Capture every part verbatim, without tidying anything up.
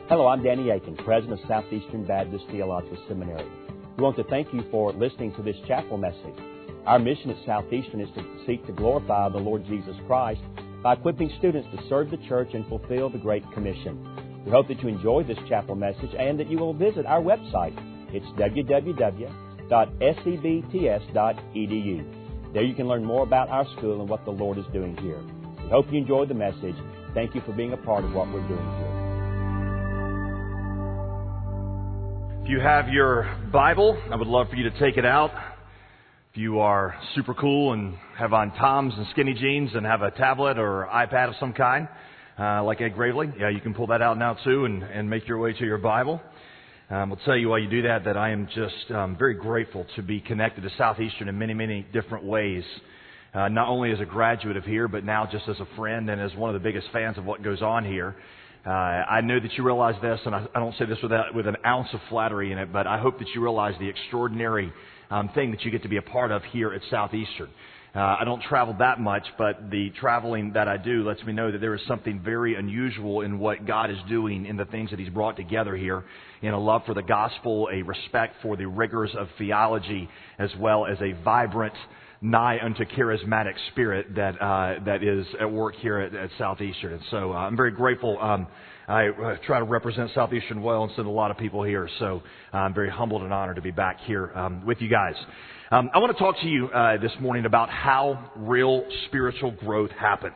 Hello, I'm Danny Aiken, President of Southeastern Baptist Theological Seminary. We want to thank you for listening to this chapel message. Our mission at Southeastern is to seek to glorify the Lord Jesus Christ by equipping students to serve the church and fulfill the Great Commission. We hope that you enjoy this chapel message and that you will visit our website. It's w w w dot s e b t s dot e d u. There you can learn more about our school and what the Lord is doing here. We hope you enjoyed the message. Thank you for being a part of what we're doing here. If you have your Bible, I would love for you to take it out. If you are super cool and have on Toms and skinny jeans and have a tablet or iPad of some kind, uh, like Ed Gravely, yeah, you can pull that out now too and, and make your way to your Bible. Um, I'll tell you while you do that that I am just um, very grateful to be connected to Southeastern in many, many different ways. Uh, not only as a graduate of here, but now just as a friend and as one of the biggest fans of what goes on here. Uh, I know that you realize this, and I, I don't say this without, with an ounce of flattery in it, but I hope that you realize the extraordinary um, thing that you get to be a part of here at Southeastern. Uh, I don't travel that much, but the traveling that I do lets me know that there is something very unusual in what God is doing in the things that He's brought together here, in a love for the gospel, a respect for the rigors of theology, as well as a vibrant, nigh unto charismatic spirit that uh, that is at work here at, at Southeastern. And so uh, I'm very grateful. Um, I uh, try to represent Southeastern well and send a lot of people here. So uh, I'm very humbled and honored to be back here um, with you guys. Um, I want to talk to you uh, this morning about how real spiritual growth happens.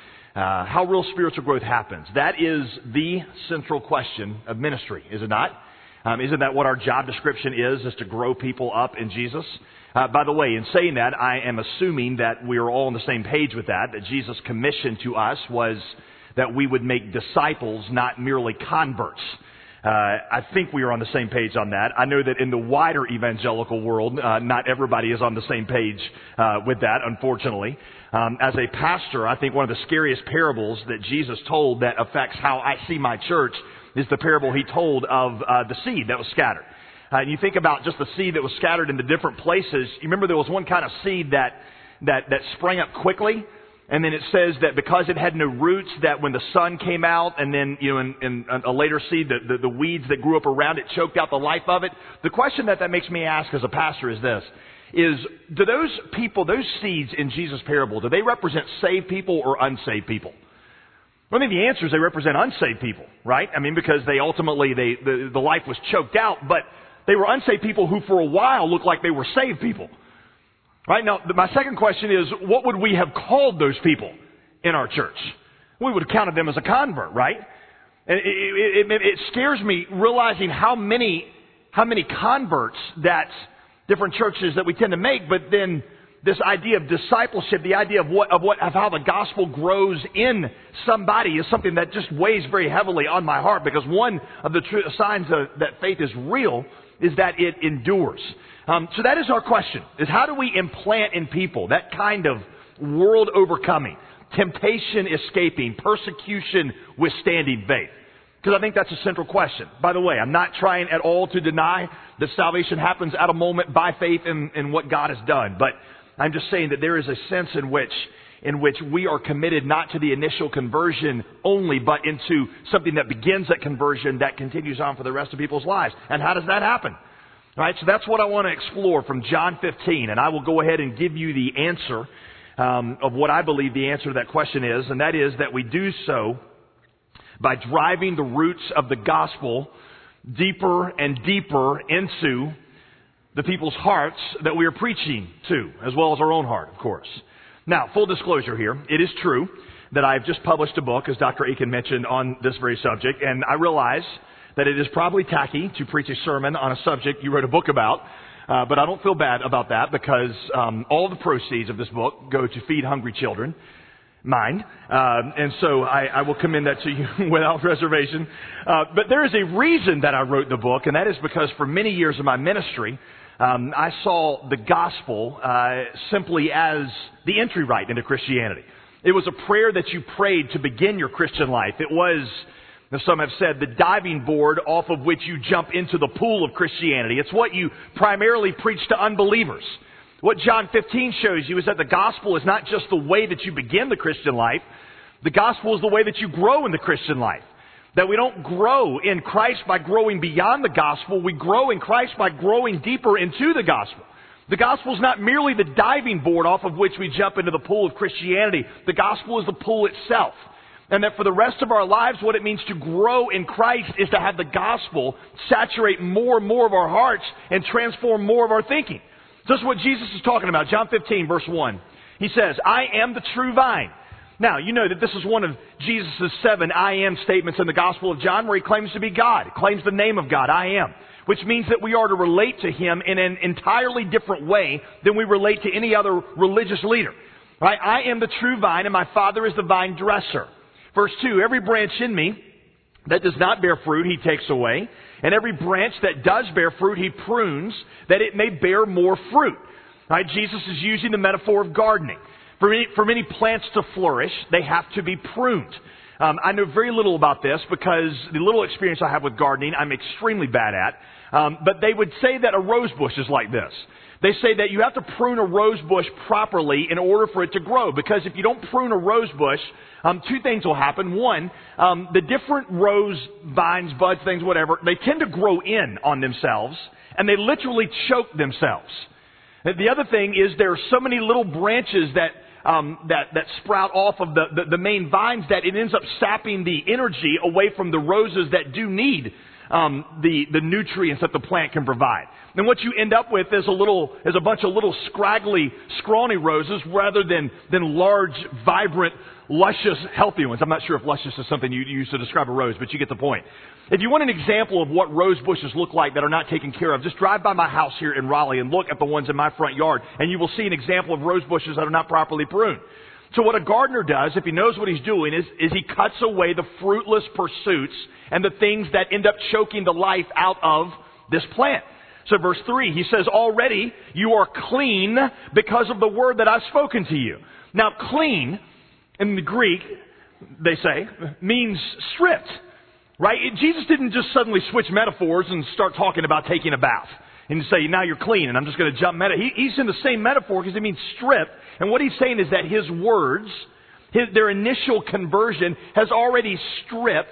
Uh, how real spiritual growth happens. That is the central question of ministry, is it not? Um, isn't that what our job description is, is to grow people up in Jesus? Uh, by the way, in saying that, I am assuming that we are all on the same page with that, that Jesus' commission to us was that we would make disciples, not merely converts. Uh, I think we are on the same page on that. I know that in the wider evangelical world, uh, not everybody is on the same page uh, with that, unfortunately. Um, as a pastor, I think one of the scariest parables that Jesus told that affects how I see my church is the parable He told of uh, the seed that was scattered. Uh, and you think about just the seed that was scattered into different places. You remember there was one kind of seed that that that sprang up quickly, and then it says that because it had no roots, that when the sun came out, and then you know in, in a later seed, the, the the weeds that grew up around it choked out the life of it. The question that that makes me ask as a pastor is this: is do those people, those seeds in Jesus' parable, do they represent saved people or unsaved people? Well, I think the answer is they represent unsaved people, right? I mean, because they ultimately they the, the life was choked out, but they were unsaved people who for a while looked like they were saved people. Right? Now, my second question is, what would we have called those people in our church? We would have counted them as a convert, right? And it, it, it, it scares me realizing how many, how many converts that different churches that we tend to make, but then this idea of discipleship, the idea of what, of what, of how the gospel grows in somebody is something that just weighs very heavily on my heart, because one of the true signs of, that faith is real is that it endures. Um, so that is our question, is how do we implant in people that kind of world overcoming, temptation escaping, persecution withstanding faith? Because I think that's a central question. By the way, I'm not trying at all to deny that salvation happens at a moment by faith in, in what God has done. But I'm just saying that there is a sense in which in which we are committed not to the initial conversion only, but into something that begins at conversion that continues on for the rest of people's lives. And how does that happen? All right, so that's what I want to explore from John fifteen, and I will go ahead and give you the answer um, of what I believe the answer to that question is, and that is that we do so by driving the roots of the gospel deeper and deeper into the people's hearts that we are preaching to, as well as our own heart, of course. Now, full disclosure here, it is true that I've just published a book, as Doctor Aiken mentioned, on this very subject, and I realize that it is probably tacky to preach a sermon on a subject you wrote a book about, uh, but I don't feel bad about that, because um, all the proceeds of this book go to feed hungry children, mine, uh, and so I, I will commend that to you without reservation. Uh, but there is a reason that I wrote the book, and that is because for many years of my ministry, Um, I saw the gospel uh, simply as the entry right into Christianity. It was a prayer that you prayed to begin your Christian life. It was, as some have said, the diving board off of which you jump into the pool of Christianity. It's what you primarily preach to unbelievers. What John fifteen shows you is that the gospel is not just the way that you begin the Christian life. The gospel is the way that you grow in the Christian life. That we don't grow in Christ by growing beyond the gospel. We grow in Christ by growing deeper into the gospel. The gospel is not merely the diving board off of which we jump into the pool of Christianity. The gospel is the pool itself. And that for the rest of our lives, what it means to grow in Christ is to have the gospel saturate more and more of our hearts and transform more of our thinking. This is what Jesus is talking about. John fifteen, verse one. He says, I am the true vine. Now, you know that this is one of Jesus' seven I am statements in the Gospel of John where he claims to be God, claims the name of God, I am, which means that we are to relate to him in an entirely different way than we relate to any other religious leader. Right? I am the true vine and my Father is the vine dresser. Verse two, every branch in me that does not bear fruit, he takes away. And every branch that does bear fruit, he prunes that it may bear more fruit. Right? Jesus is using the metaphor of gardening. For many, for many plants to flourish, they have to be pruned. Um, I know very little about this because the little experience I have with gardening, I'm extremely bad at. Um, but they would say that a rose bush is like this. They say that you have to prune a rose bush properly in order for it to grow. Because if you don't prune a rose bush, um, two things will happen. One, um, the different rose vines, buds, things, whatever, they tend to grow in on themselves, and they literally choke themselves. The other thing is there are so many little branches that um, that that sprout off of the, the, the main vines that it ends up sapping the energy away from the roses that do need um, the the nutrients that the plant can provide. And what you end up with is a little is a bunch of little scraggly, scrawny roses rather than than large, vibrant, luscious, healthy ones. I'm not sure if luscious is something you use to describe a rose, but you get the point. If you want an example of what rose bushes look like that are not taken care of, just drive by my house here in Raleigh and look at the ones in my front yard, and you will see an example of rose bushes that are not properly pruned. So what a gardener does, if he knows what he's doing, is, is he cuts away the fruitless pursuits and the things that end up choking the life out of this plant. So verse three, he says, already you are clean because of the word that I've spoken to you. Now, clean, in the Greek, they say, means stripped. Right? Jesus didn't just suddenly switch metaphors and start talking about taking a bath and say, now you're clean and I'm just going to jump meta. He, he's in the same metaphor because it means strip. And what he's saying is that his words, his, their initial conversion has already stripped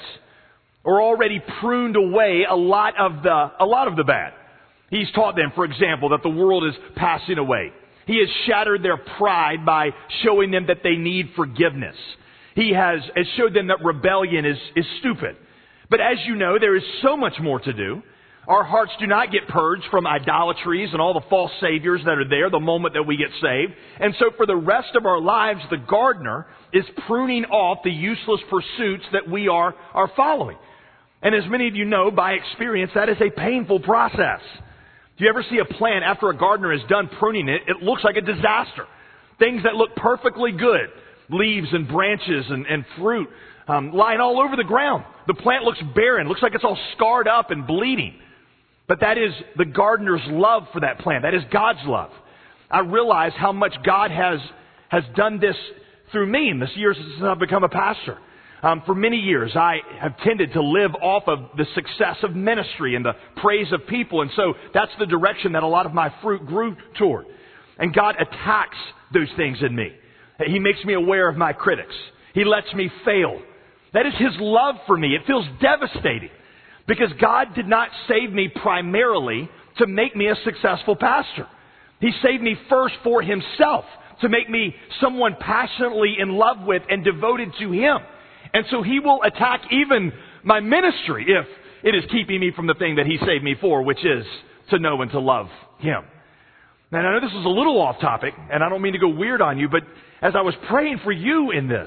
or already pruned away a lot of the, a lot of the bad. He's taught them, for example, that the world is passing away. He has shattered their pride by showing them that they need forgiveness. He has, has showed them that rebellion is, is stupid. But as you know, there is so much more to do. Our hearts do not get purged from idolatries and all the false saviors that are there the moment that we get saved. And so for the rest of our lives, the gardener is pruning off the useless pursuits that we are, are following. And as many of you know, by experience, that is a painful process. Do you ever see a plant after a gardener is done pruning it, it looks like a disaster. Things that look perfectly good, leaves and branches and, and fruit, Um, lying all over the ground. The plant looks barren, looks like it's all scarred up and bleeding. But that is the gardener's love for that plant. That is God's love. I realize how much God has has done this through me in this years since I've become a pastor. Um, for many years, I have tended to live off of the success of ministry and the praise of people. And so that's the direction that a lot of my fruit grew toward. And God attacks those things in me. He makes me aware of my critics. He lets me fail. That is His love for me. It feels devastating because God did not save me primarily to make me a successful pastor. He saved me first for Himself, to make me someone passionately in love with and devoted to Him. And so He will attack even my ministry if it is keeping me from the thing that He saved me for, which is to know and to love Him. Now, I know this is a little off topic, and I don't mean to go weird on you, but as I was praying for you in this,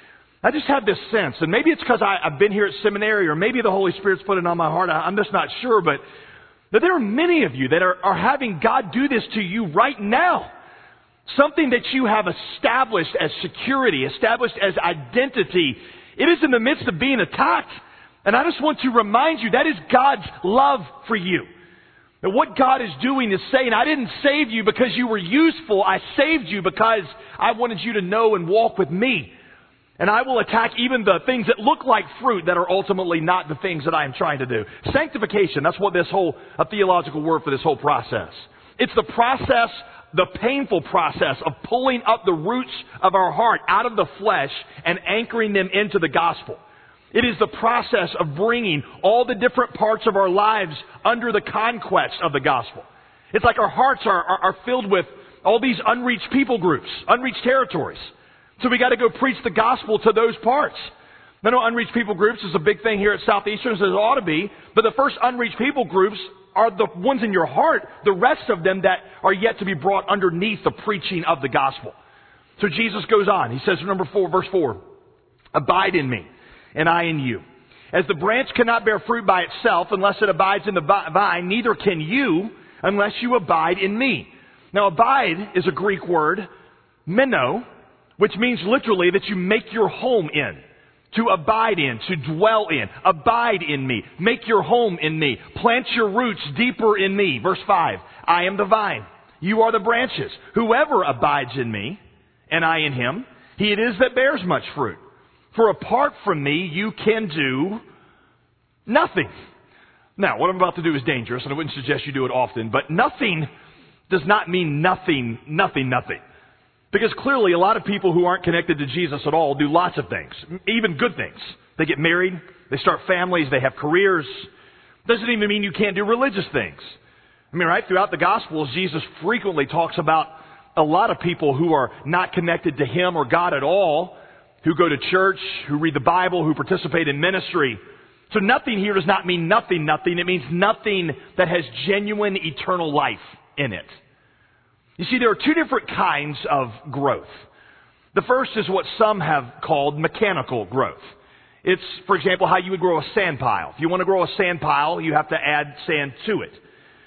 I just had this sense, and maybe it's because I've been here at seminary, or maybe the Holy Spirit's put it on my heart, I'm just not sure, but that there are many of you that are, are having God do this to you right now. Something that you have established as security, established as identity, it is in the midst of being attacked. And I just want to remind you, that is God's love for you. And what God is doing is saying, I didn't save you because you were useful. I saved you because I wanted you to know and walk with me. And I will attack even the things that look like fruit that are ultimately not the things that I am trying to do. Sanctification, that's what this whole, a theological word for this whole process. It's the process, the painful process of pulling up the roots of our heart out of the flesh and anchoring them into the gospel. It is the process of bringing all the different parts of our lives under the conquest of the gospel. It's like our hearts are, are, are filled with all these unreached people groups, unreached territories. So we got to go preach the gospel to those parts. I know unreached people groups is a big thing here at Southeastern, as it ought to be, but the first unreached people groups are the ones in your heart, the rest of them that are yet to be brought underneath the preaching of the gospel. So Jesus goes on. He says, number four, verse four, abide in me, and I in you. As the branch cannot bear fruit by itself unless it abides in the vine, neither can you unless you abide in me. Now, abide is a Greek word, meno, which means literally that you make your home in. To abide in, to dwell in. Abide in me. Make your home in me. Plant your roots deeper in me. Verse five, I am the vine. You are the branches. Whoever abides in me, and I in him, he it is that bears much fruit. For apart from me, you can do nothing. Now, what I'm about to do is dangerous, and I wouldn't suggest you do it often, but nothing does not mean nothing, nothing, nothing. Because clearly a lot of people who aren't connected to Jesus at all do lots of things, even good things. They get married, they start families, they have careers. Doesn't even mean you can't do religious things. I mean, right, throughout the Gospels, Jesus frequently talks about a lot of people who are not connected to Him or God at all, who go to church, who read the Bible, who participate in ministry. So nothing here does not mean nothing, nothing. It means nothing that has genuine eternal life in it. You see, there are two different kinds of growth. The first is what some have called mechanical growth. It's, for example, how you would grow a sand pile. If you want to grow a sand pile, you have to add sand to it.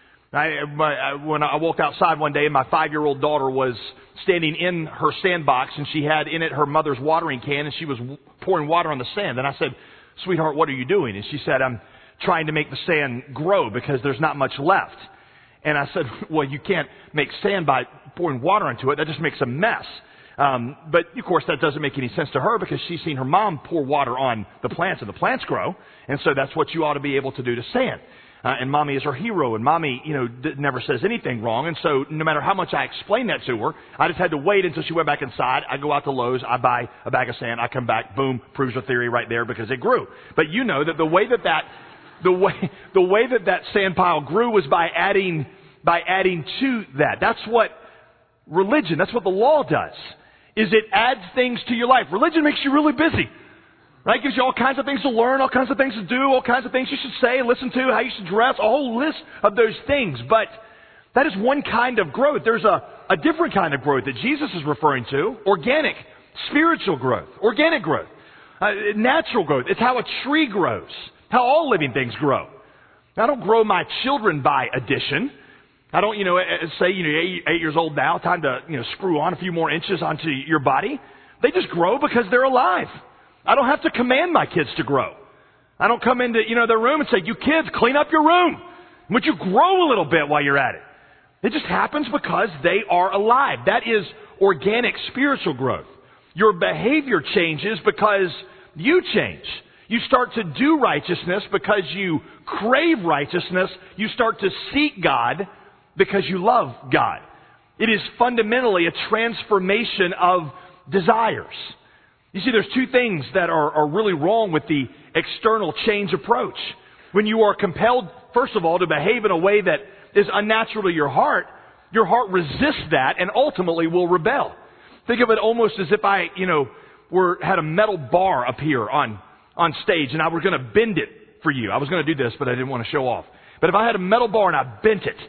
I, my, when I walked outside one day, and my five-year-old daughter was standing in her sandbox, and she had in it her mother's watering can, and she was pouring water on the sand. And I said, "Sweetheart, what are you doing?" And she said, "I'm trying to make the sand grow because there's not much left." And I said, "Well, you can't make sand by pouring water into it. That just makes a mess." Um, but, of course, that doesn't make any sense to her because she's seen her mom pour water on the plants, and the plants grow. And so that's what you ought to be able to do to sand. Uh, and Mommy is her hero, and Mommy, you know, d- never says anything wrong. And so no matter how much I explained that to her, I just had to wait until she went back inside. I go out to Lowe's, I buy a bag of sand, I come back, boom, proves her theory right there because it grew. But you know that the way that that, the way, the way that that sand pile grew was by adding by adding to that. That's what religion, that's what the law does, is it adds things to your life. Religion makes you really busy, right? It gives you all kinds of things to learn, all kinds of things to do, all kinds of things you should say, listen to, how you should dress, a whole list of those things. But that is one kind of growth. There's a, a different kind of growth that Jesus is referring to, organic, spiritual growth, organic growth, uh, natural growth. It's how a tree grows, how all living things grow. I don't grow my children by addition. I don't, you know, say, you know, eight, eight years old now, time to, you know, screw on a few more inches onto your body. They just grow because they're alive. I don't have to command my kids to grow. I don't come into, you know, their room and say, "You kids, clean up your room." Would you grow a little bit while you're at it? It just happens because they are alive. That is organic spiritual growth. Your behavior changes because you change. You start to do righteousness because you crave righteousness. You start to seek God because you love God. It is fundamentally a transformation of desires. You see, there's two things that are, are really wrong with the external change approach. When you are compelled, first of all, to behave in a way that is unnatural to your heart, your heart resists that and ultimately will rebel. Think of it almost as if I, you know, were had a metal bar up here on, on stage and I were going to bend it for you. I was going to do this, but I didn't want to show off. But if I had a metal bar and I bent it,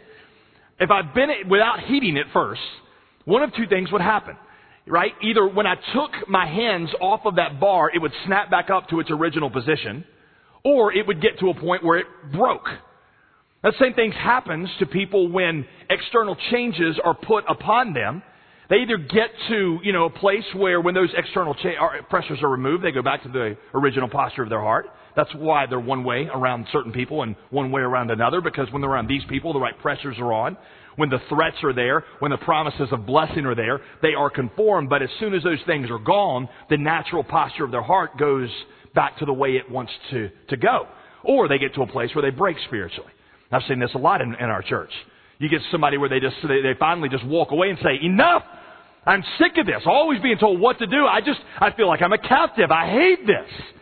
if I bent it without heating it first, one of two things would happen, right? Either when I took my hands off of that bar, it would snap back up to its original position, or it would get to a point where it broke. That same thing happens to people when external changes are put upon them. They either get to, you know, a place where when those external cha- pressures are removed, they go back to the original posture of their heart. That's why they're one way around certain people and one way around another, because when they're around these people, the right pressures are on. When the threats are there, when the promises of blessing are there, they are conformed. But as soon as those things are gone, the natural posture of their heart goes back to the way it wants to, to go. Or they get to a place where they break spiritually. I've seen this a lot in, in our church. You get somebody where they just they, they finally just walk away and say, "Enough! I'm sick of this. Always being told what to do. I just, I feel like I'm a captive. I hate this."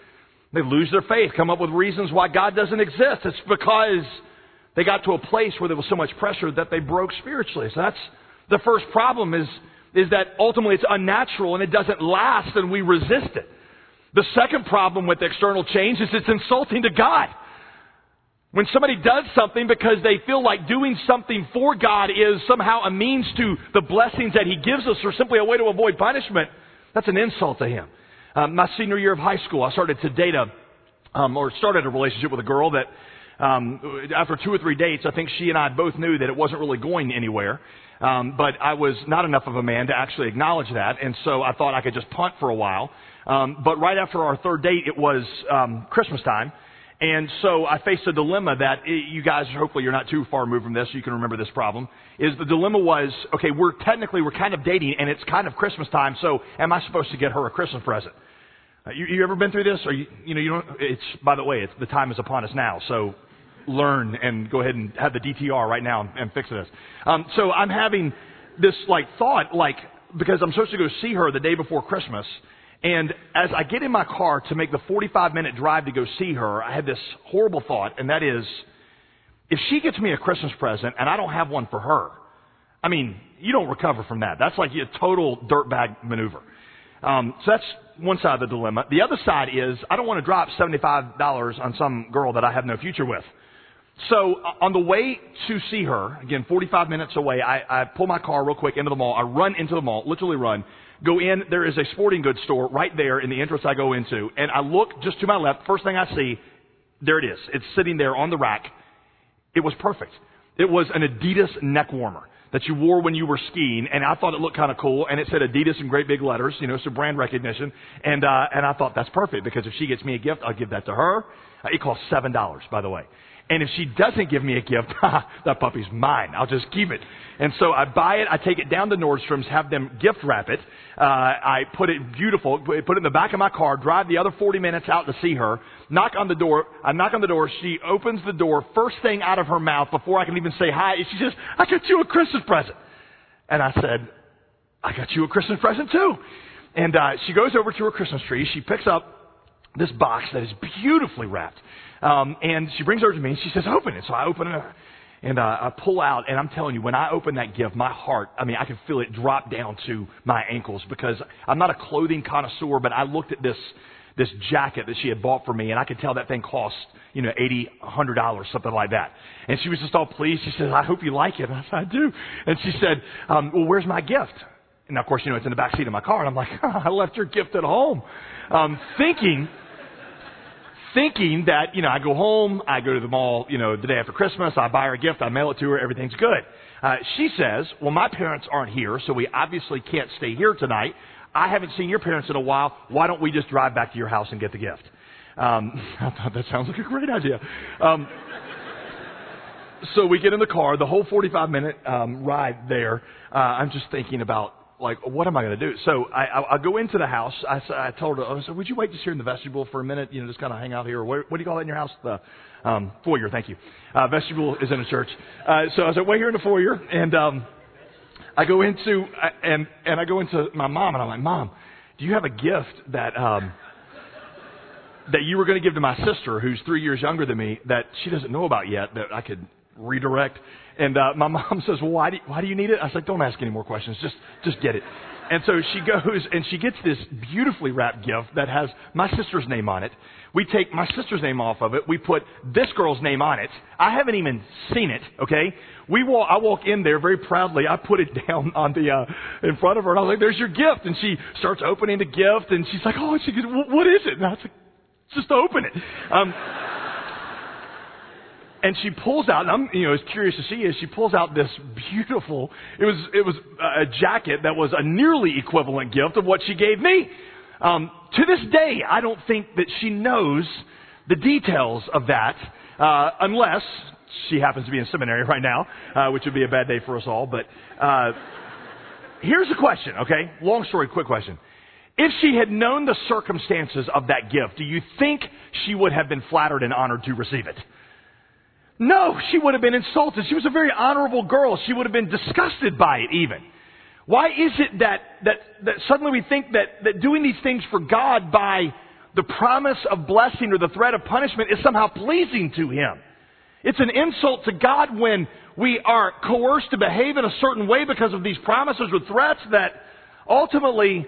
They lose their faith, come up with reasons why God doesn't exist. It's because they got to a place where there was so much pressure that they broke spiritually. So that's the first problem is, is that ultimately it's unnatural and it doesn't last and we resist it. The second problem with external change is it's insulting to God. When somebody does something because they feel like doing something for God is somehow a means to the blessings that He gives us or simply a way to avoid punishment, that's an insult to Him. Um, my senior year of high school, I started to date a, um, or started a relationship with a girl that um, after two or three dates, I think she and I both knew that it wasn't really going anywhere. Um, but I was not enough of a man to actually acknowledge that, and so I thought I could just punt for a while. Um, but right after our third date, it was um, Christmas time. And so I faced a dilemma that you guys, hopefully you're not too far removed from this, so you can remember this problem, is the dilemma was, okay, we're technically, we're kind of dating, and it's kind of Christmas time, so am I supposed to get her a Christmas present? Uh, you, you ever been through this? Or you, you know, you don't, it's, by the way, it's, the time is upon us now, so learn and go ahead and have the D T R right now and, and fix this. Um, so I'm having this, like, thought, like, because I'm supposed to go see her the day before Christmas. And as I get in my car to make the forty-five minute drive to go see her, I had this horrible thought, and that is, if she gets me a Christmas present and I don't have one for her, I mean, you don't recover from that. That's like a total dirtbag maneuver. Um, so that's one side of the dilemma. The other side is, I don't want to drop seventy-five dollars on some girl that I have no future with. So uh, on the way to see her, again, forty-five minutes away, I, I pull my car real quick into the mall. I run into the mall, literally run. Go in, there is a sporting goods store right there in the entrance I go into, and I look just to my left. First thing I see, there it is. It's sitting there on the rack. It was perfect. It was an Adidas neck warmer that you wore when you were skiing, and I thought it looked kind of cool, and it said Adidas in great big letters, you know, so brand recognition, and uh, and I thought that's perfect, because if she gets me a gift, I'll give that to her. Uh, it costs seven dollars, by the way. And if she doesn't give me a gift, that puppy's mine. I'll just keep it. And so I buy it. I take it down to Nordstrom's, have them gift wrap it. Uh, I put it beautiful, put it in the back of my car, drive the other forty minutes out to see her, knock on the door. I knock on the door. She opens the door. First thing out of her mouth before I can even say hi, she says, "I got you a Christmas present." And I said, "I got you a Christmas present too." And uh, she goes over to her Christmas tree. She picks up this box that is beautifully wrapped. Um, and she brings it over to me and she says, "Open it." So I open it and uh, I pull out, and I'm telling you, when I open that gift, my heart, I mean, I could feel it drop down to my ankles, because I'm not a clothing connoisseur, but I looked at this this jacket that she had bought for me, and I could tell that thing cost, you know, eighty, a hundred dollars, something like that. And she was just all pleased. She said, "I hope you like it." And I said, "I do." And she said, um, "Well, where's my gift?" And of course, you know, it's in the back seat of my car. And I'm like, oh, "I left your gift at home," um, thinking. Thinking that, you know, I go home, I go to the mall, you know, the day after Christmas, I buy her a gift, I mail it to her, everything's good. Uh, she says, "Well, my parents aren't here, so we obviously can't stay here tonight. I haven't seen your parents in a while. Why don't we just drive back to your house and get the gift?" Um, I thought that sounds like a great idea. Um, so we get in the car, the whole forty-five minute um, ride there, uh, I'm just thinking about, like, what am I going to do? So I, I, I go into the house. I, I told her, I said, "Would you wait just here in the vestibule for a minute? You know, just kind of hang out here." What, what do you call that in your house? The um, foyer. Thank you. Uh, vestibule is in a church. Uh, so I said, "Wait here in the foyer." And um, I go into and and I go into my mom, and I'm like, "Mom, do you have a gift that um, that you were going to give to my sister, who's three years younger than me, that she doesn't know about yet, that I could redirect?" And uh, my mom says, "Well, why do you, why do you need it?" I was like, "Don't ask any more questions. Just just get it." And so she goes and she gets this beautifully wrapped gift that has my sister's name on it. We take my sister's name off of it. We put this girl's name on it. I haven't even seen it. Okay, we walk. I walk in there very proudly. I put it down on the uh, in front of her, and I was like, "There's your gift." And she starts opening the gift, and she's like, "Oh," she goes, "What is it?" And I was like, "Just open it." Um, And she pulls out, and I'm, you know, as curious as she is, she pulls out this beautiful, it was, it was a jacket that was a nearly equivalent gift of what she gave me. Um, to this day, I don't think that she knows the details of that, uh, unless she happens to be in seminary right now, uh, which would be a bad day for us all. But, uh, here's a question, okay? Long story, quick question. If she had known the circumstances of that gift, do you think she would have been flattered and honored to receive it? No, she would have been insulted. She was a very honorable girl. She would have been disgusted by it even. Why is it that, that, that suddenly we think that, that doing these things for God by the promise of blessing or the threat of punishment is somehow pleasing to Him. It's an insult to God when we are coerced to behave in a certain way because of these promises or threats that ultimately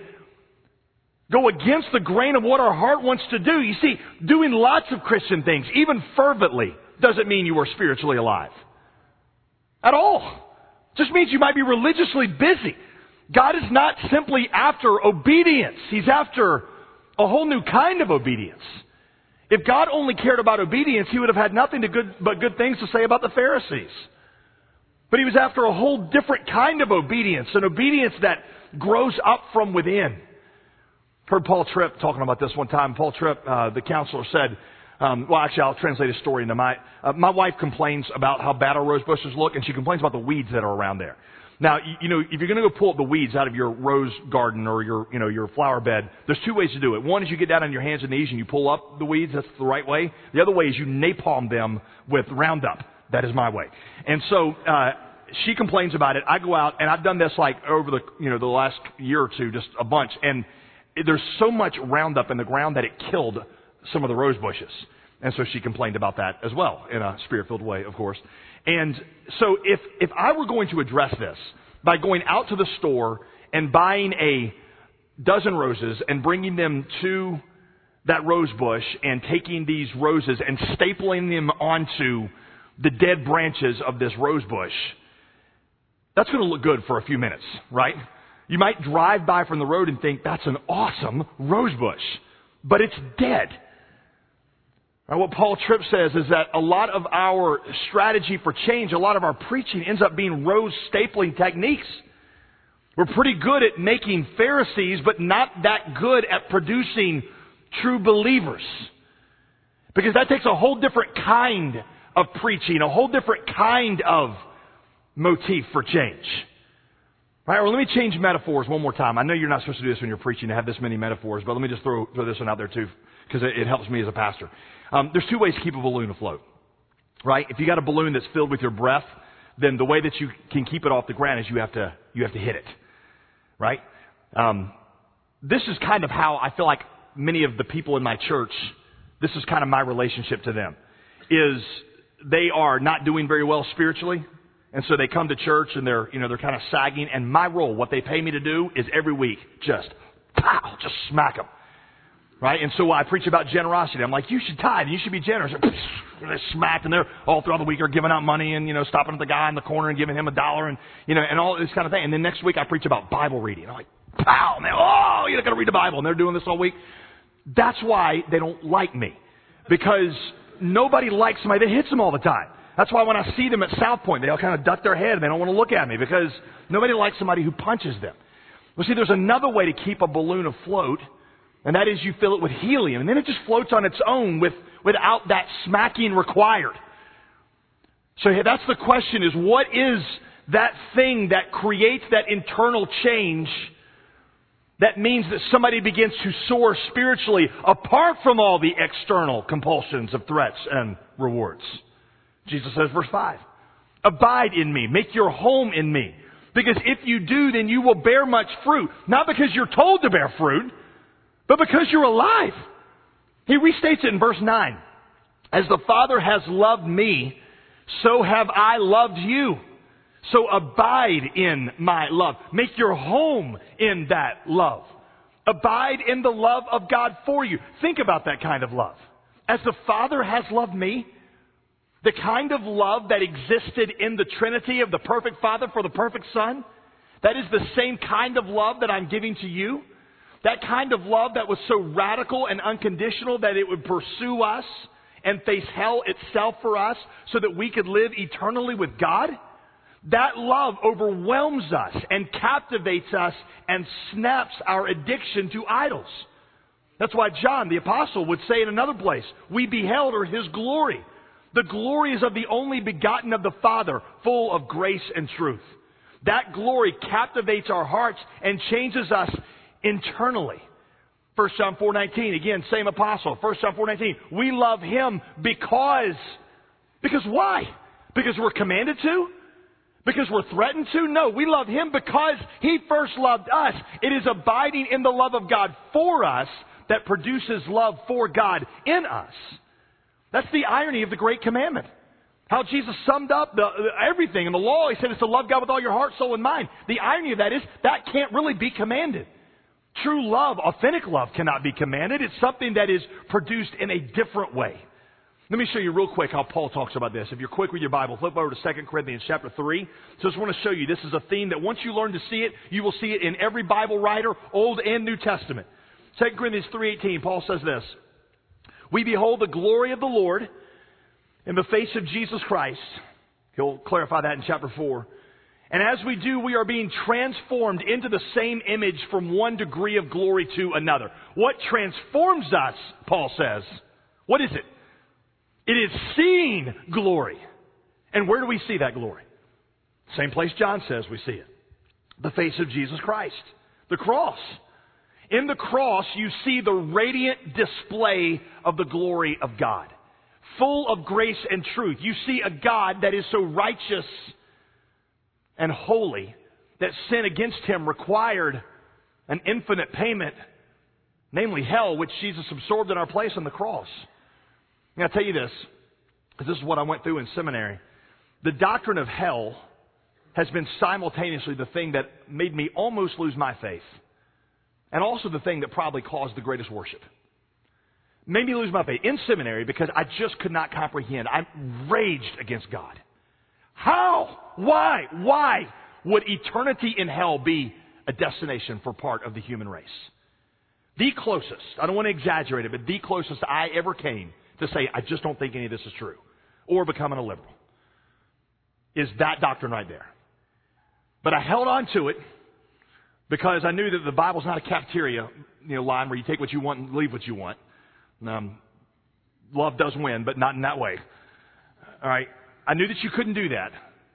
go against the grain of what our heart wants to do. You see, doing lots of Christian things, even fervently, doesn't mean you are spiritually alive. At all. It just means you might be religiously busy. God is not simply after obedience. He's after a whole new kind of obedience. If God only cared about obedience, He would have had nothing to good, but good things to say about the Pharisees. But He was after a whole different kind of obedience, an obedience that grows up from within. Heard Paul Tripp talking about this one time. Paul Tripp, uh, the counselor, said, um, well, actually, I'll translate a story into my, uh, my wife complains about how bad our rose bushes look, and she complains about the weeds that are around there. Now, you, you know, if you're going to go pull up the weeds out of your rose garden or your, you know, your flower bed, there's two ways to do it. One is you get down on your hands and knees and you pull up the weeds. That's the right way. The other way is you napalm them with Roundup. That is my way. And so, uh, she complains about it. I go out, and I've done this like over the, you know, the last year or two, just a bunch. And there's so much Roundup in the ground that it killed some of the rose bushes. And so she complained about that as well, in a spirit-filled way, of course. And so if, if I were going to address this by going out to the store and buying a dozen roses and bringing them to that rose bush and taking these roses and stapling them onto the dead branches of this rose bush, that's going to look good for a few minutes, right? You might drive by from the road and think, that's an awesome rose bush, but it's dead. Now, what Paul Tripp says is that a lot of our strategy for change, a lot of our preaching ends up being rose stapling techniques. We're pretty good at making Pharisees, but not that good at producing true believers. Because that takes a whole different kind of preaching, a whole different kind of motif for change. Right? Or let me change metaphors one more time. I know you're not supposed to do this when you're preaching, to have this many metaphors, but let me just throw, throw this one out there too, because it, it helps me as a pastor. Um, there's two ways to keep a balloon afloat. Right? If you got a balloon that's filled with your breath, then the way that you can keep it off the ground is you have to you have to hit it. Right? Um, this is kind of how I feel like many of the people in my church, this is kind of my relationship to them, is they are not doing very well spiritually. And so they come to church and they're, you know, they're kind of sagging. And my role, what they pay me to do, is every week just, pow, just smack them. Right? And so I preach about generosity. I'm like, you should tithe and you should be generous. And they're smacked, and they're all throughout the week are giving out money and, you know, stopping at the guy in the corner and giving him a dollar and, you know, and all this kind of thing. And then next week I preach about Bible reading. I'm like, pow, and they're, oh, you're not going to read the Bible. And they're doing this all week. That's why they don't like me. Because nobody likes somebody that hits them all the time. That's why when I see them at South Point, they all kind of duck their head and they don't want to look at me, because nobody likes somebody who punches them. Well, see, there's another way to keep a balloon afloat, and that is you fill it with helium, and then it just floats on its own with, without that smacking required. So that's the question, is what is that thing that creates that internal change that means that somebody begins to soar spiritually apart from all the external compulsions of threats and rewards? Jesus says, verse five, abide in me, make your home in me. Because if you do, then you will bear much fruit. Not because you're told to bear fruit, but because you're alive. He restates it in verse nine. As the Father has loved me, so have I loved you. So abide in my love. Make your home in that love. Abide in the love of God for you. Think about that kind of love. As the Father has loved me, the kind of love that existed in the Trinity of the perfect Father for the perfect Son, that is the same kind of love that I'm giving to you. That kind of love that was so radical and unconditional that it would pursue us and face hell itself for us so that we could live eternally with God. That love overwhelms us and captivates us and snaps our addiction to idols. That's why John the Apostle would say in another place, we beheld or His glory. The glory is of the only begotten of the Father, full of grace and truth. That glory captivates our hearts and changes us internally. First John four nineteen, again, same apostle. First John four nineteen, we love Him because, because why? Because we're commanded to? Because we're threatened to? No, we love Him because He first loved us. It is abiding in the love of God for us that produces love for God in us. That's the irony of the Great Commandment. How Jesus summed up the, everything in the law. He said it's to love God with all your heart, soul, and mind. The irony of that is that can't really be commanded. True love, authentic love, cannot be commanded. It's something that is produced in a different way. Let me show you real quick how Paul talks about this. If you're quick with your Bible, flip over to Second Corinthians chapter three. So I just want to show you this is a theme that once you learn to see it, you will see it in every Bible writer, Old and New Testament. Second Corinthians three eighteen, Paul says this: "We behold the glory of the Lord in the face of Jesus Christ." He'll clarify that in chapter four. "And as we do, we are being transformed into the same image from one degree of glory to another." What transforms us, Paul says, what is it? It is seeing glory. And where do we see that glory? Same place John says we see it. The face of Jesus Christ. The cross. In the cross, you see the radiant display of the glory of God. Full of grace and truth. You see a God that is so righteous and holy that sin against Him required an infinite payment, namely hell, which Jesus absorbed in our place on the cross. I'm going to tell you this, because this is what I went through in seminary. The doctrine of hell has been simultaneously the thing that made me almost lose my faith, and also the thing that probably caused the greatest worship. Made me lose my faith in seminary because I just could not comprehend. I raged against God. How? Why? Why would eternity in hell be a destination for part of the human race? The closest, I don't want to exaggerate it, but the closest I ever came to say, I just don't think any of this is true, or becoming a liberal, is that doctrine right there. But I held on to it because I knew that the Bible's not a cafeteria, you know, line where you take what you want and leave what you want. Um, love does win, but not in that way. All right. I knew that you couldn't do that.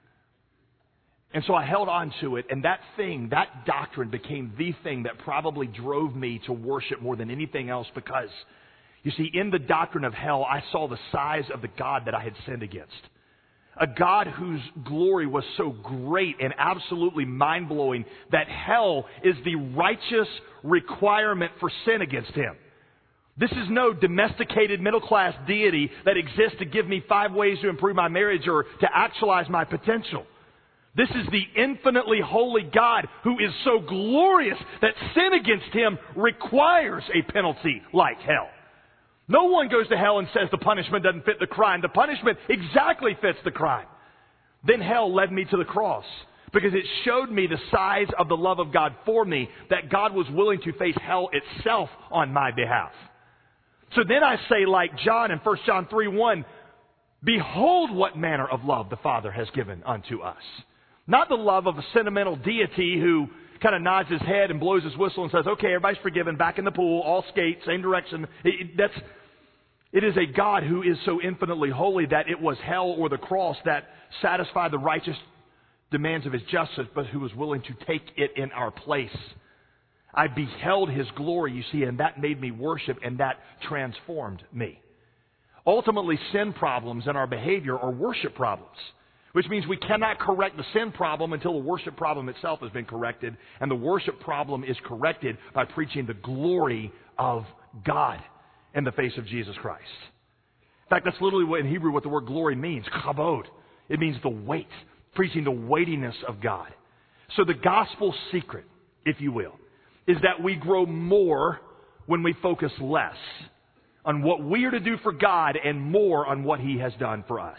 And so I held on to it, and that thing, that doctrine became the thing that probably drove me to worship more than anything else, because, you see, in the doctrine of hell, I saw the size of the God that I had sinned against. A God whose glory was so great and absolutely mind-blowing that hell is the righteous requirement for sin against Him. This is no domesticated middle-class deity that exists to give me five ways to improve my marriage or to actualize my potential. This is the infinitely holy God who is so glorious that sin against Him requires a penalty like hell. No one goes to hell and says the punishment doesn't fit the crime. The punishment exactly fits the crime. Then hell led me to the cross, because it showed me the size of the love of God for me, that God was willing to face hell itself on my behalf. So then I say, like John in First John three one, "Behold what manner of love the Father has given unto us." Not the love of a sentimental deity who kind of nods his head and blows his whistle and says, "Okay, everybody's forgiven, back in the pool, all skate, same direction." It, it, that's, it is a God who is so infinitely holy that it was hell or the cross that satisfied the righteous demands of His justice, but who was willing to take it in our place. I beheld His glory, you see, and that made me worship, and that transformed me. Ultimately, sin problems in our behavior are worship problems, which means we cannot correct the sin problem until the worship problem itself has been corrected, and the worship problem is corrected by preaching the glory of God in the face of Jesus Christ. In fact, that's literally what in Hebrew what the word glory means, kabod. It means the weight, preaching the weightiness of God. So the gospel secret, if you will, is that we grow more when we focus less on what we are to do for God and more on what He has done for us.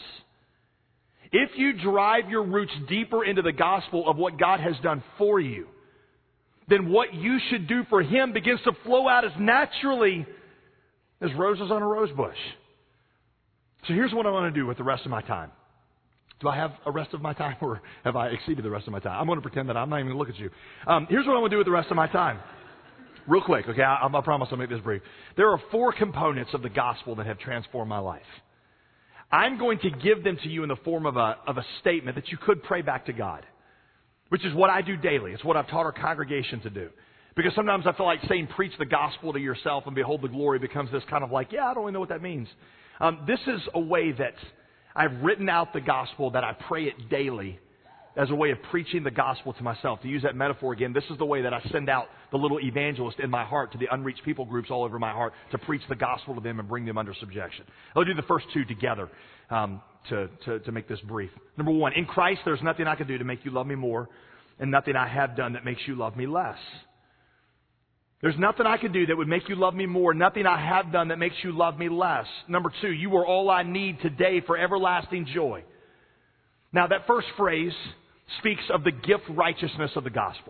If you drive your roots deeper into the gospel of what God has done for you, then what you should do for Him begins to flow out as naturally as roses on a rose bush. So here's what I want to do with the rest of my time. Do I have a rest of my time, or have I exceeded the rest of my time? I'm going to pretend that I'm not even going to look at you. Um, here's what I'm going to do with the rest of my time. Real quick, okay? I, I promise I'll make this brief. There are four components of the gospel that have transformed my life. I'm going to give them to you in the form of a, of a statement that you could pray back to God, which is what I do daily. It's what I've taught our congregation to do. Because sometimes I feel like saying preach the gospel to yourself and behold the glory becomes this kind of like, yeah, I don't really know what that means. Um, this is a way that I've written out the gospel, that I pray it daily, as a way of preaching the gospel to myself. To use that metaphor again, this is the way that I send out the little evangelist in my heart to the unreached people groups all over my heart to preach the gospel to them and bring them under subjection. I'll do the first two together um, to, to, to make this brief. Number one, in Christ, there's nothing I can do to make you love me more, and nothing I have done that makes you love me less. There's nothing I can do that would make you love me more, nothing I have done that makes you love me less. Number two, you are all I need today for everlasting joy. Now, that first phrase speaks of the gift righteousness of the gospel.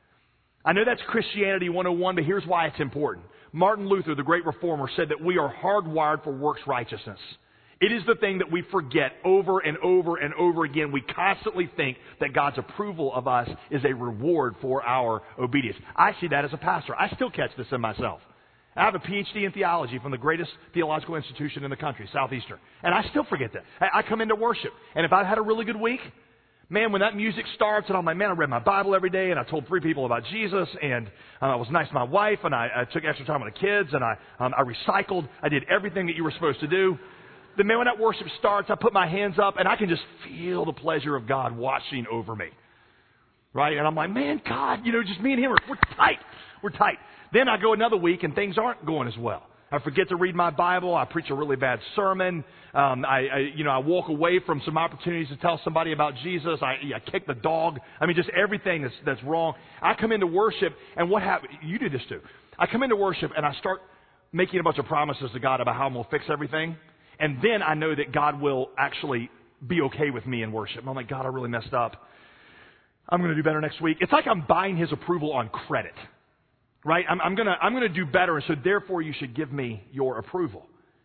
I know that's Christianity one oh one, but here's why it's important. Martin Luther, the great reformer, said that we are hardwired for works righteousness. It is the thing that we forget over and over and over again. We constantly think that God's approval of us is a reward for our obedience. I see that as a pastor. I still catch this in myself. I have a P H D in theology from the greatest theological institution in the country, Southeastern. And I still forget that. I come into worship, and if I've had a really good week, man, when that music starts, and I'm like, man, I read my Bible every day, and I told three people about Jesus, and um, I was nice to my wife, and I, I took extra time with the kids, and I, um, I recycled. I did everything that you were supposed to do. The minute when that worship starts, I put my hands up, and I can just feel the pleasure of God watching over me. Right? And I'm like, man, God, you know, just me and Him, we're tight. We're tight. Then I go another week, and things aren't going as well. I forget to read my Bible. I preach a really bad sermon. Um, I, I, you know, I walk away from some opportunities to tell somebody about Jesus. I, I kick the dog. I mean, just everything that's, that's wrong. I come into worship, and what happens? You do this too. I come into worship, and I start making a bunch of promises to God about how I'm going to fix everything. And then I know that God will actually be okay with me in worship. And I'm like, God, I really messed up. I'm going to do better next week. It's like I'm buying His approval on credit. Right? I'm, I'm going to I'm going to do better, and so therefore you should give me your approval.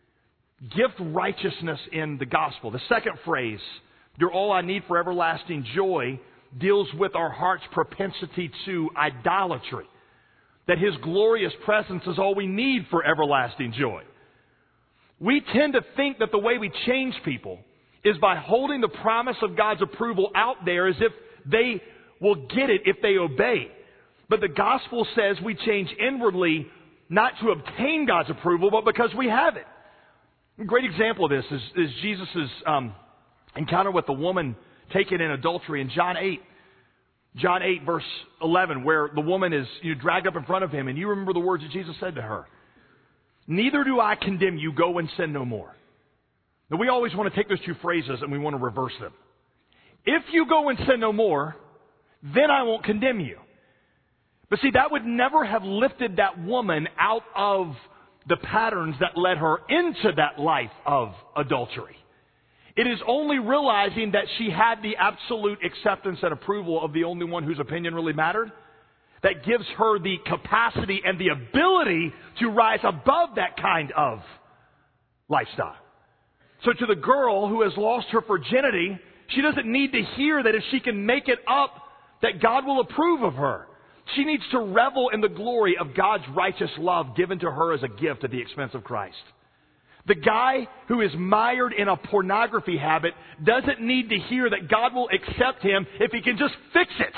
Gift righteousness in the gospel. The second phrase, you're all I need for everlasting joy, deals with our heart's propensity to idolatry. That His glorious presence is all we need for everlasting joy. We tend to think that the way we change people is by holding the promise of God's approval out there as if they will get it if they obey. But the gospel says we change inwardly not to obtain God's approval, but because we have it. A great example of this is, is Jesus' um, encounter with the woman taken in adultery in John eight. John eight, verse eleven, where the woman is you know, dragged up in front of Him, and you remember the words that Jesus said to her. Neither do I condemn you, go and sin no more. Now, we always want to take those two phrases and we want to reverse them. If you go and sin no more, then I won't condemn you. But see, that would never have lifted that woman out of the patterns that led her into that life of adultery. It is only realizing that she had the absolute acceptance and approval of the only one whose opinion really mattered that gives her the capacity and the ability to rise above that kind of lifestyle. So to the girl who has lost her virginity, she doesn't need to hear that if she can make it up, that God will approve of her. She needs to revel in the glory of God's righteous love given to her as a gift at the expense of Christ. The guy who is mired in a pornography habit doesn't need to hear that God will accept him if he can just fix it.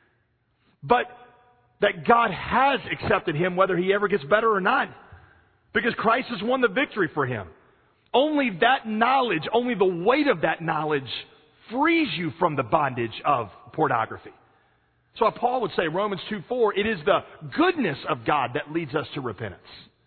But that God has accepted him whether he ever gets better or not. Because Christ has won the victory for him. Only that knowledge, only the weight of that knowledge frees you from the bondage of pornography. So Paul would say, Romans two four, it is the goodness of God that leads us to repentance.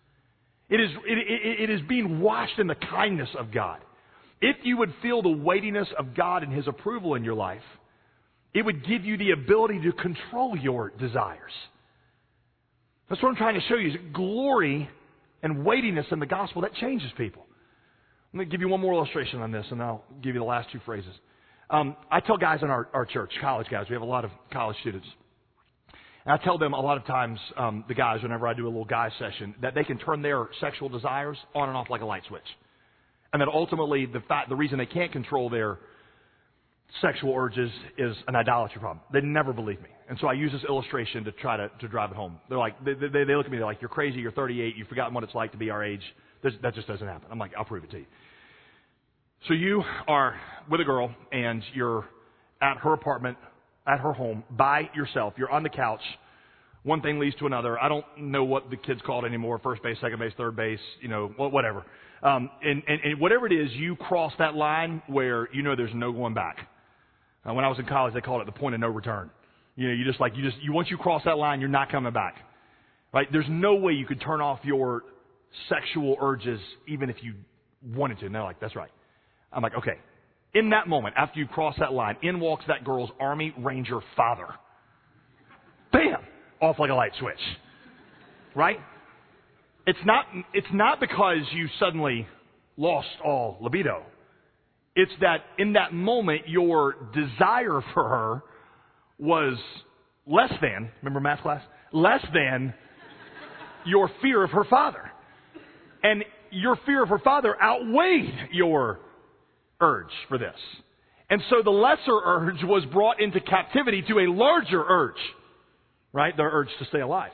It is, it, it, it is being washed in the kindness of God. If you would feel the weightiness of God and His approval in your life, it would give you the ability to control your desires. That's what I'm trying to show you. Is glory and weightiness in the gospel, that changes people. Let me give you one more illustration on this, and then I'll give you the last two phrases. Um, I tell guys in our, our church, college guys, we have a lot of college students. And I tell them a lot of times, um, the guys, whenever I do a little guy session, that they can turn their sexual desires on and off like a light switch. And that ultimately the fact, the reason they can't control their sexual urges is an idolatry problem. They never believe me. And so I use this illustration to try to, to drive it home. They're like, they, they, they look at me, they're like, you're crazy, you're thirty-eight, you've forgotten what it's like to be our age. There's, that just doesn't happen. I'm like, I'll prove it to you. So you are with a girl, and you're at her apartment, at her home, by yourself. You're on the couch. One thing leads to another. I don't know what the kids call it anymore, first base, second base, third base, you know, whatever. Um, and, and, and whatever it is, you cross that line where you know there's no going back. Uh, when I was in college, they called it the point of no return. You know, you just like, you just, you once you cross that line, you're not coming back. Right? There's no way you could turn off your sexual urges even if you wanted to. And they're like, that's right. I'm like, okay. In that moment, after you cross that line, in walks that girl's Army Ranger father. Bam! Off like a light switch. Right? It's not, it's not because you suddenly lost all libido. It's that in that moment, your desire for her was less than, remember math class? Less than your fear of her father. And your fear of her father outweighed your urge for this. And so the lesser urge was brought into captivity to a larger urge. Right? The urge to stay alive.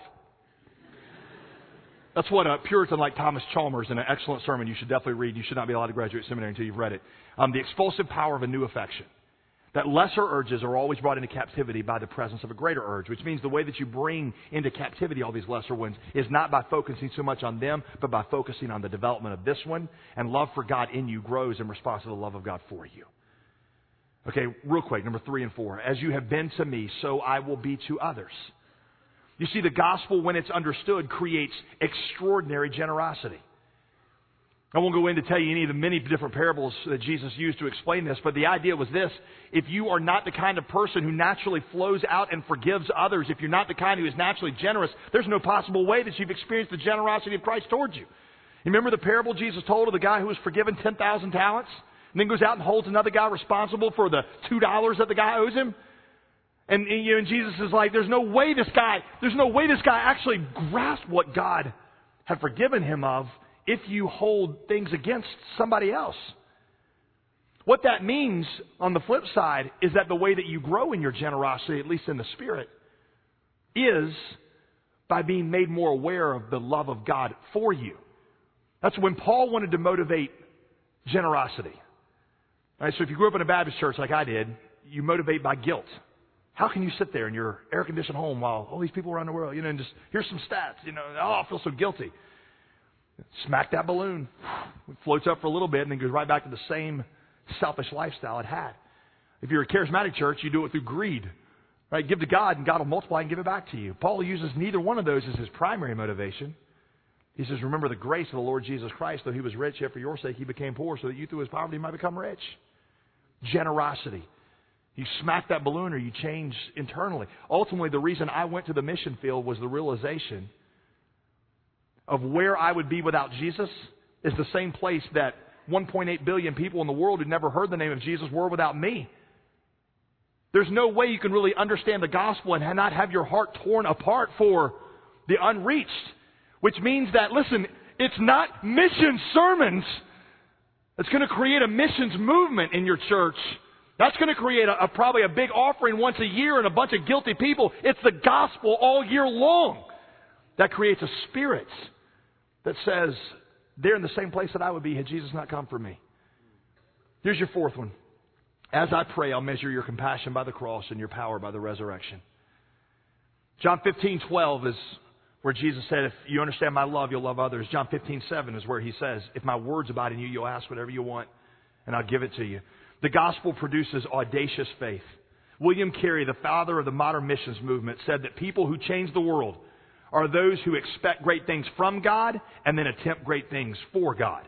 That's what a Puritan like Thomas Chalmers, in an excellent sermon you should definitely read. You should not be allowed to graduate seminary until you've read it. Um, the expulsive power of a new affection. That lesser urges are always brought into captivity by the presence of a greater urge, which means the way that you bring into captivity all these lesser ones is not by focusing so much on them, but by focusing on the development of this one. And love for God in you grows in response to the love of God for you. Okay, real quick, number three and four. As you have been to me, so I will be to others. You see, the gospel, when it's understood, creates extraordinary generosity. I won't go in to tell you any of the many different parables that Jesus used to explain this, but the idea was this. If you are not the kind of person who naturally flows out and forgives others, if you're not the kind who is naturally generous, there's no possible way that you've experienced the generosity of Christ towards you. You remember the parable Jesus told of the guy who was forgiven ten thousand talents and then goes out and holds another guy responsible for the two dollars that the guy owes him? And, and, you know, and Jesus is like, there's no way this guy, there's no way this guy actually grasped what God had forgiven him of if you hold things against somebody else. What that means, on the flip side, is that the way that you grow in your generosity, at least in the Spirit, is by being made more aware of the love of God for you. That's when Paul wanted to motivate generosity. All right, so if you grew up in a Baptist church like I did, you motivate by guilt. How can you sit there in your air-conditioned home while all these people around the world, you know, and just, here's some stats, you know, oh, I feel so guilty. Smack that balloon. It floats up for a little bit and then goes right back to the same selfish lifestyle it had. If you're a charismatic church, you do it through greed. Right? Give to God and God will multiply and give it back to you. Paul uses neither one of those as his primary motivation. He says, remember the grace of the Lord Jesus Christ, though he was rich, yet for your sake he became poor, so that you through his poverty might become rich. Generosity. You smack that balloon or you change internally. Ultimately, the reason I went to the mission field was the realization of where I would be without Jesus is the same place that one point eight billion people in the world who'd never heard the name of Jesus were without me. There's no way you can really understand the gospel and not have your heart torn apart for the unreached. Which means that, listen, it's not mission sermons that's going to create a missions movement in your church. That's going to create a, a, probably a big offering once a year and a bunch of guilty people. It's the gospel all year long that creates a spirit that says, they're in the same place that I would be had Jesus not come for me. Here's your fourth one. As I pray, I'll measure your compassion by the cross and your power by the resurrection. John fifteen twelve is where Jesus said, if you understand my love, you'll love others. John fifteen seven is where he says, if my words abide in you, you'll ask whatever you want, and I'll give it to you. The gospel produces audacious faith. William Carey, the father of the modern missions movement, said that people who change the world are those who expect great things from God and then attempt great things for God.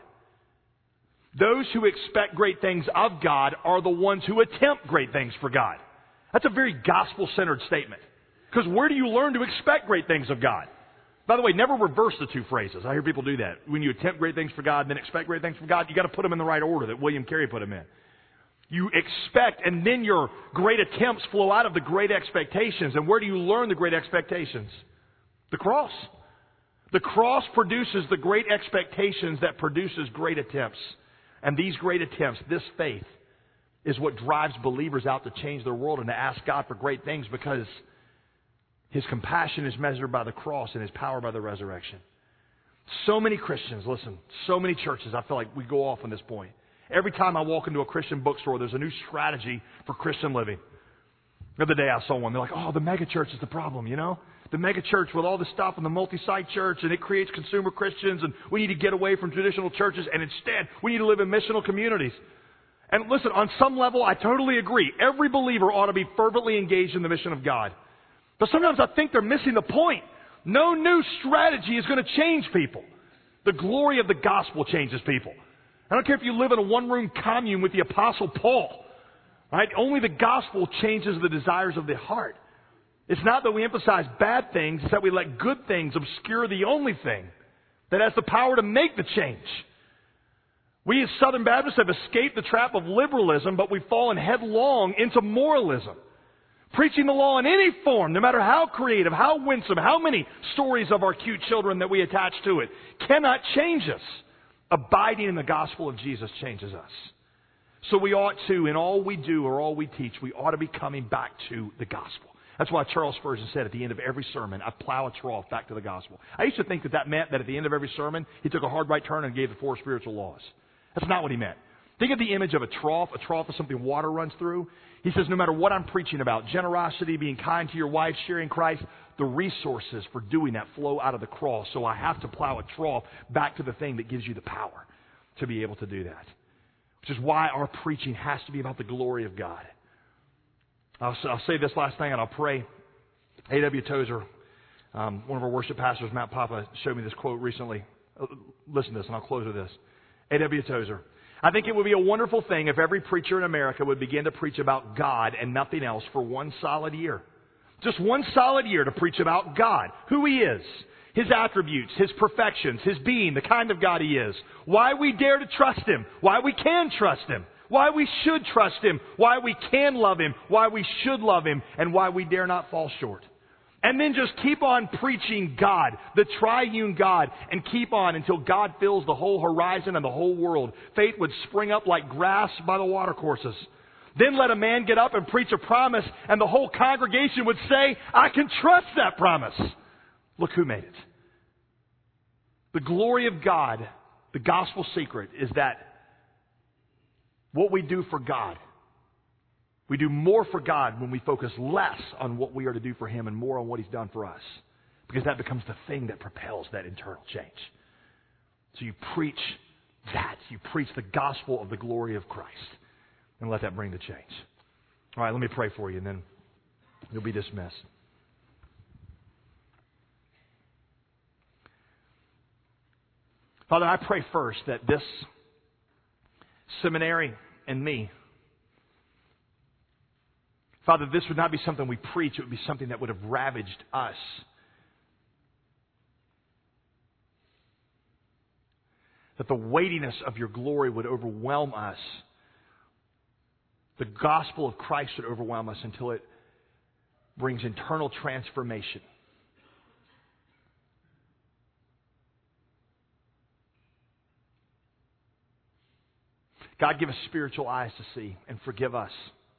Those who expect great things of God are the ones who attempt great things for God. That's a very gospel-centered statement. Because where do you learn to expect great things of God? By the way, never reverse the two phrases. I hear people do that. When you attempt great things for God and then expect great things from God, you got to put them in the right order that William Carey put them in. You expect, and then your great attempts flow out of the great expectations. And where do you learn the great expectations? The cross. The cross produces the great expectations that produces great attempts. And these great attempts, this faith, is what drives believers out to change their world and to ask God for great things, because His compassion is measured by the cross and His power by the resurrection. So many Christians, listen, so many churches, I feel like we go off on this point. Every time I walk into a Christian bookstore, there's a new strategy for Christian living. The other day I saw one. They're like, oh, the mega church is the problem, you know? The mega church with all this stuff and the multi-site church, and it creates consumer Christians, and we need to get away from traditional churches, and instead we need to live in missional communities. And listen, on some level, I totally agree. Every believer ought to be fervently engaged in the mission of God. But sometimes I think they're missing the point. No new strategy is going to change people. The glory of the gospel changes people. I don't care if you live in a one-room commune with the Apostle Paul. Right? Only the gospel changes the desires of the heart. It's not that we emphasize bad things, it's that we let good things obscure the only thing that has the power to make the change. We as Southern Baptists have escaped the trap of liberalism, but we've fallen headlong into moralism. Preaching the law in any form, no matter how creative, how winsome, how many stories of our cute children that we attach to it, cannot change us. Abiding in the gospel of Jesus changes us. So we ought to, in all we do or all we teach, we ought to be coming back to the gospel. That's why Charles Spurgeon said at the end of every sermon, I plow a trough back to the gospel. I used to think that that meant that at the end of every sermon, he took a hard right turn and gave the four spiritual laws. That's not what he meant. Think of the image of a trough. A trough is something water runs through. He says no matter what I'm preaching about, generosity, being kind to your wife, sharing Christ, the resources for doing that flow out of the cross. So I have to plow a trough back to the thing that gives you the power to be able to do that. Which is why our preaching has to be about the glory of God. I'll, I'll say this last thing and I'll pray. A W Tozer, um, one of our worship pastors, Matt Papa, showed me this quote recently. Listen to this and I'll close with this. A W Tozer. I think it would be a wonderful thing if every preacher in America would begin to preach about God and nothing else for one solid year. Just one solid year to preach about God, who He is, His attributes, His perfections, His being, the kind of God He is, why we dare to trust Him, why we can trust Him, why we should trust Him, why we can love Him, why we should love Him, and why we dare not fall short. And then just keep on preaching God, the triune God, and keep on until God fills the whole horizon and the whole world. Faith would spring up like grass by the watercourses. Then let a man get up and preach a promise, and the whole congregation would say, I can trust that promise. Look who made it. The glory of God, the gospel secret, is that what we do for God, we do more for God when we focus less on what we are to do for Him and more on what He's done for us. Because that becomes the thing that propels that internal change. So you preach that. You preach the gospel of the glory of Christ. And let that bring the change. All right, let me pray for you and then you'll be dismissed. Father, I pray first that this seminary and me, Father, this would not be something we preach. It would be something that would have ravaged us. That the weightiness of your glory would overwhelm us. The gospel of Christ would overwhelm us until it brings internal transformation. God, give us spiritual eyes to see and forgive us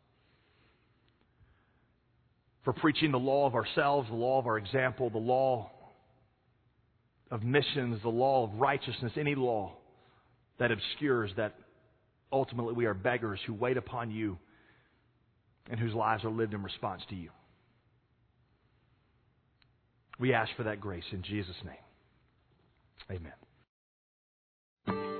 for preaching the law of ourselves, the law of our example, the law of missions, the law of righteousness, any law that obscures that ultimately we are beggars who wait upon you and whose lives are lived in response to you. We ask for that grace in Jesus' name. Amen.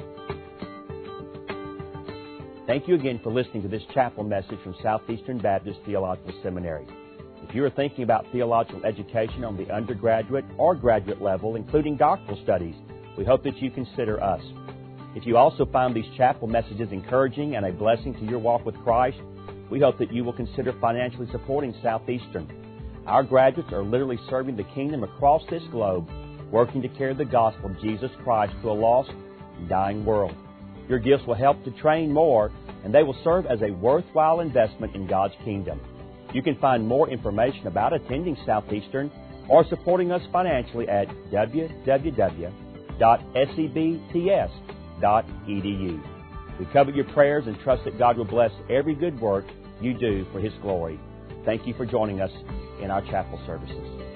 Thank you again for listening to this chapel message from Southeastern Baptist Theological Seminary. If you are thinking about theological education on the undergraduate or graduate level, including doctoral studies, we hope that you consider us. If you also find these chapel messages encouraging and a blessing to your walk with Christ, we hope that you will consider financially supporting Southeastern. Our graduates are literally serving the kingdom across this globe, working to carry the gospel of Jesus Christ to a lost and dying world. Your gifts will help to train more, and they will serve as a worthwhile investment in God's kingdom. You can find more information about attending Southeastern or supporting us financially at w w w dot sebts dot e d u. We covet your prayers and trust that God will bless every good work you do for His glory. Thank you for joining us in our chapel services.